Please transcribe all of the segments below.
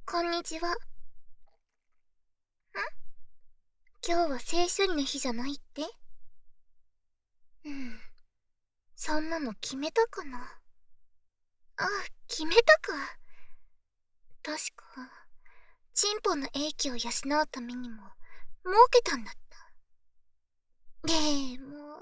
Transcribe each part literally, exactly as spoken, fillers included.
こんにちは。ん？今日は性処理の日じゃないって？うん。そんなの決めたかな？あ、決めたか。確か、チンポの英気を養うためにも、設けたんだった。でも、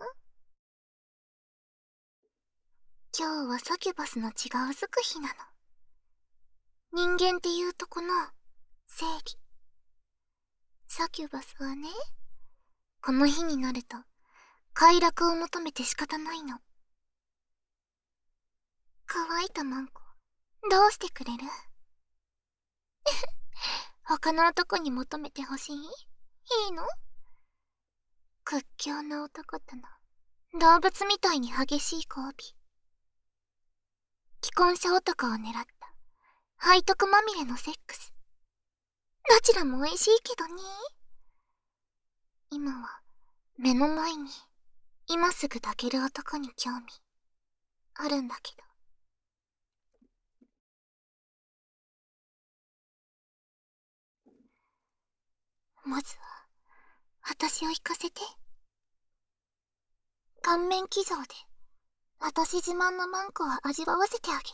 今日はサキュバスの血がうずく日なの。人間っていうとこの、正義。サキュバスはね、この日になると、快楽を求めて仕方ないの。乾いたマンコ、どうしてくれる？他の男に求めてほしい？いいの？屈強な男との動物みたいに激しい交尾。既婚者男を狙った背徳まみれのセックス。どちらも美味しいけどね。今は目の前に今すぐ抱ける男に興味あるんだけど。まずは私を行かせて。顔面騎乗で私自慢のマンコを味わわせてあげる。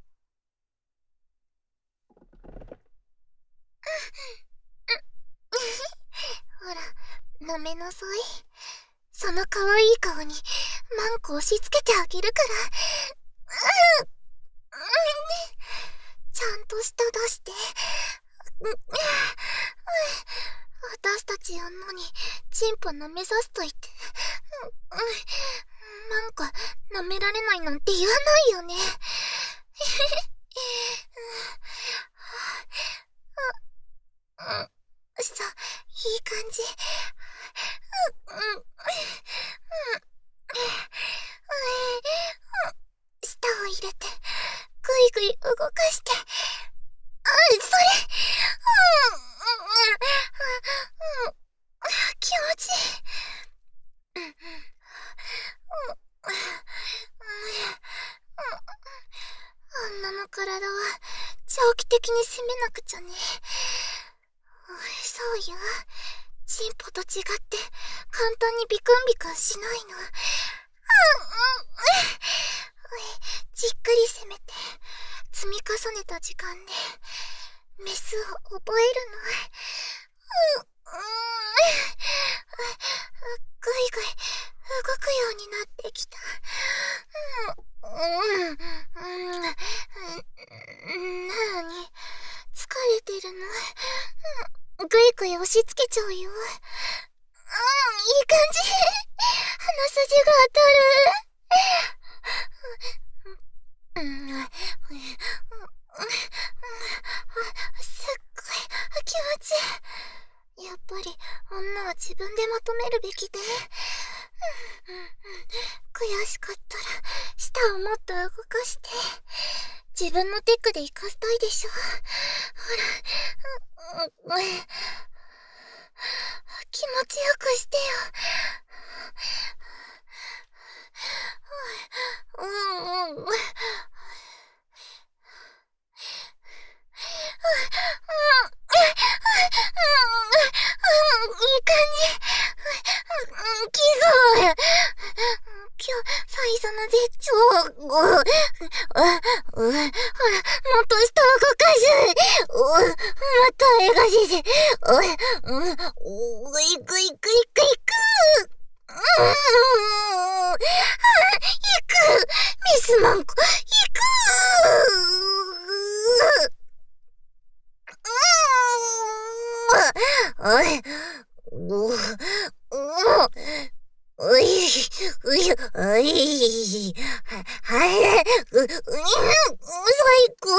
ほら、舐めなさい。その可愛い顔にマンコ押し付けてあげるから。うん、ちゃんと舌出して。私たち女にチンポ舐めさせといて、なんか舐められないなんて言わないよね。さ、いい感じ。舌を入れてぐいぐい動かして。それ、気持ちいい。女の体は長期的に攻めなくちゃね。そうよ。チンポと違って簡単にビクンビクンしないの。じっくり攻めて積み重ねた時間でメスを覚えるの。ぐいぐい動くようになってきた。なに、疲れてるの？ぐいぐい押し付けちゃうよ。うん、いい感じ。鼻筋が当たる。うん、すっごい気持ちいい。やっぱり女は自分で求めるべきで。悔しかったら舌をもっと動かして自分のテクで生かしたいでしょ。ほら、気持ちよくしてよ。うんうん。いい感じ。キゾー。今日最初の絶頂。ほら、もっと舌を動かす。また絵が出て。おいくいくいくいく。うん。行く。ミスマンコ、行く。おい、お、お、おい、うい、おい、はや、う、う、最高。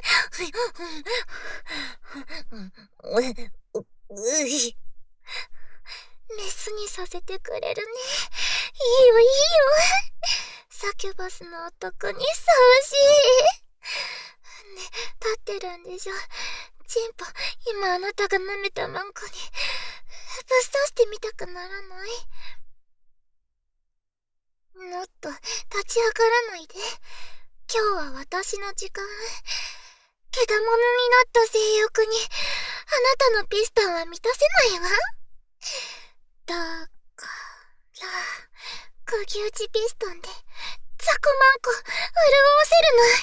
う、うい。メスにさせてくれるね。いいよ、いいよ。サキュバスの男にふさわしい。ね、立ってるんでしょ。チンポ、今あなたが舐めたマンコにぶっ刺してみたくならない？もっと立ち上がらないで。今日は私の時間。 けだものになった性欲に、あなたのピストンは満たせないわ。だから、釘打ちピストンで、ザコマンコ、潤わせるの。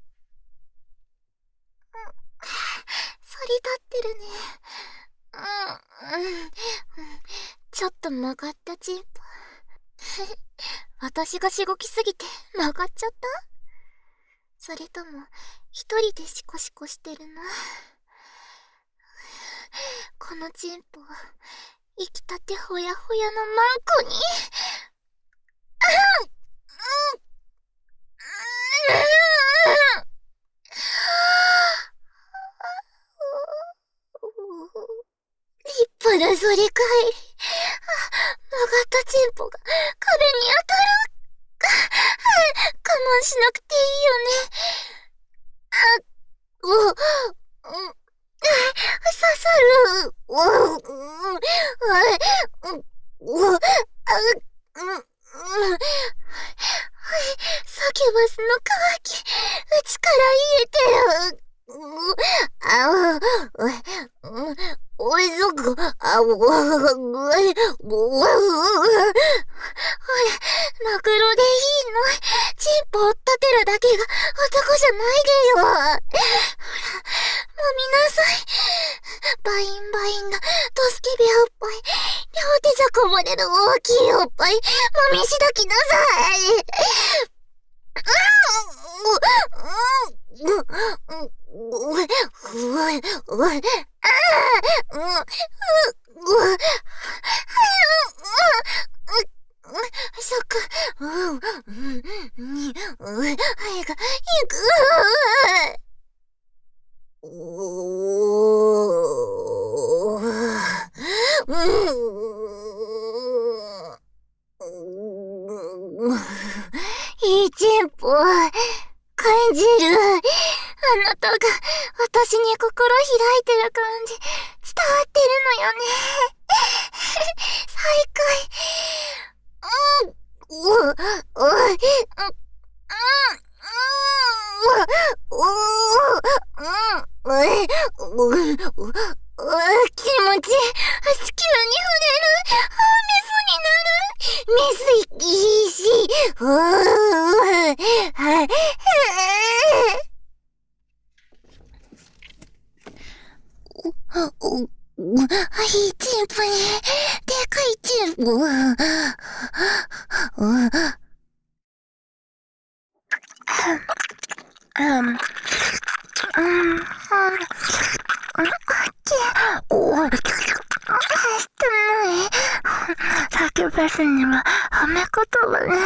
反り立ってるね。うん、うん、ちょっと曲がったチンポ。私がしごきすぎて曲がっちゃった？それとも、一人でシコシコしてるの？このチンポ、生きたてほやほやのマンコに。立派なそれかいり。曲がったチンポが壁に当たる。我慢しなくていいよね。あ、う、う、刺さる。う、う、う、う、あ、うん、うん。サキュバスの渇き、内から癒えてる。う、あ、う、う、おいそく、あ、う、う、う、う、う、マグロでいいの？チンポを立てるだけが男じゃないでよ。ほら、もみなさい。バインバインなドスケベおっぱい。両手じゃこぼれる大きいおっぱい。もみしだきなさい。そっか。うん、うん、に、うん、はいが、いく。おー。いいチンポ。感じる。あなたが私に心開いてる感じ、伝わってるのよね。再会。うん、う、う、う、うん、うん、うん、うん、うん、うん、うん、うん、気持ち、地球に触れる。メスになる。メスいいし。うー、はい。お、お、いいチンポね。でかいチンポ。うん。うん。うん。お、サキュバスには褒め言葉ね。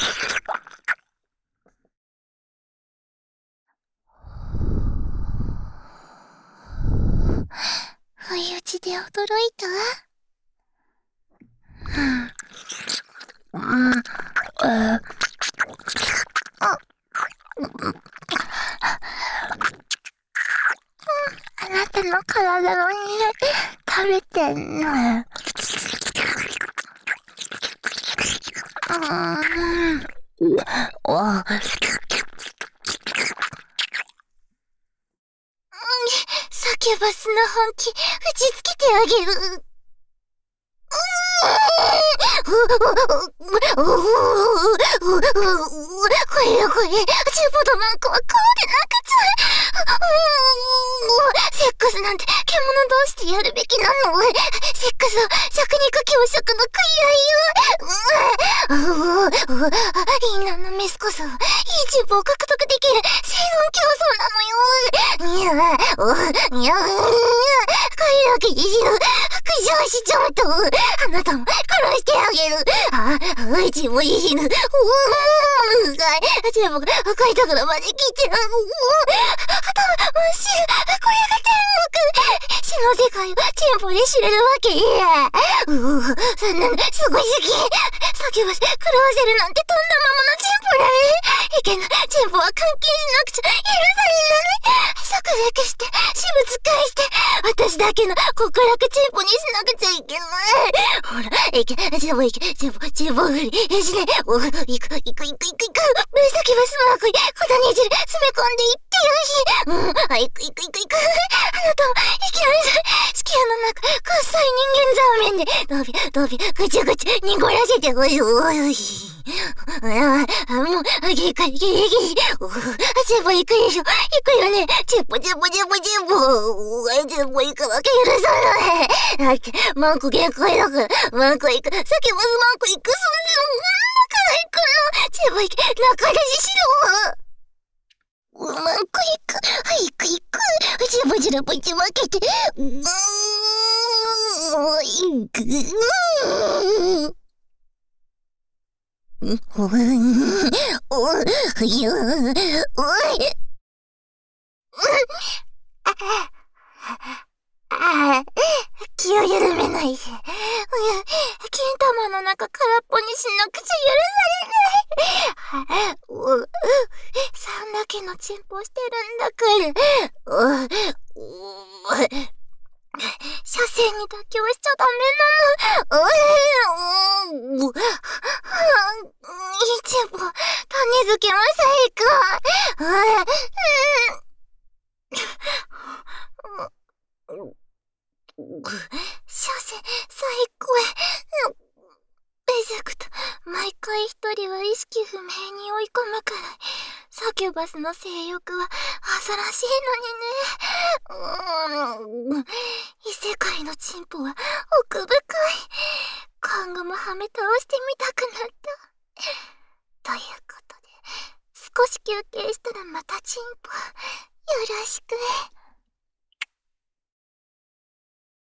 不意打ちで驚いた？うん。うん。えー、あなたの体の匂い食べてんの。うん。お、サキュバスの本気、打ちつけてあげる。これよこれ、チンポとマンコはこうでなくちゃ。セックスなんて獣同士でやるべきなの。セックスは弱肉強食の食い合いよ。インナーのメスこそ、いいチンポを獲得できる生存競争なのよ。にゃー、にゃー、これだけで死ぬ。駆除しちゃうと、あなたも殺してあげる。あ、うちも死ぬ。うーん、うがい。チンポが赤いところまで来てる。うーん、頭、真っ白。これが天国。死の世界をチンポで知れるわけ。うー、そんなのすごい好き。サキュバス、狂わせるなんてとんだままのチンポだね。 いけない。チンポは監禁しなくちゃ許されない。即属して、私物返して、私だけの極楽チンポにしなくちゃいけない。ほら、いけ、チンポいけ、チンポ、チンポ振り、えしね、お、行く、行く、行く、行く、行く、目先はスマークに、小谷汁、詰め込んでいってよし。うん、あ、行く、行く、行く、行く。あなたも、生きられない。地球の中、くっさい人間ザーメンで、ドビ、ドビ、ぐちぐち、濁らせてほしい。おいしい。ああ、もう、ギカギギギギ。チンポ行くでしょ。行くよね。チンポ、チンポ、チンポ、チンポ。チンポ行くわけ許さない。だって、マンコ限界だから。マンコ行く。さっきまずマンコ行く。そんなの、だから行くの。チンポ行け。仲出ししろ。マンコ行く。行く行く。チンポチンポチン負けて。うーん。行く。うーん。おい、おい、おい、ああ、気を緩めないで。金玉の中空っぽにしなくちゃ許されない。お、そんだけのチンポしてるんだから。お、お、車線に妥協しちゃダメなの。おい、お、チンポ、種付けも最高。車線最高や。エジェクト、毎回一人は意識不明に追い込むくらい、サキュバスの性欲はアザらしいのにね。うーん、異世界のチンポは奥深い。今後もはめ倒してみたくなった。ということで、少し休憩したらまたチンポ、よろしく。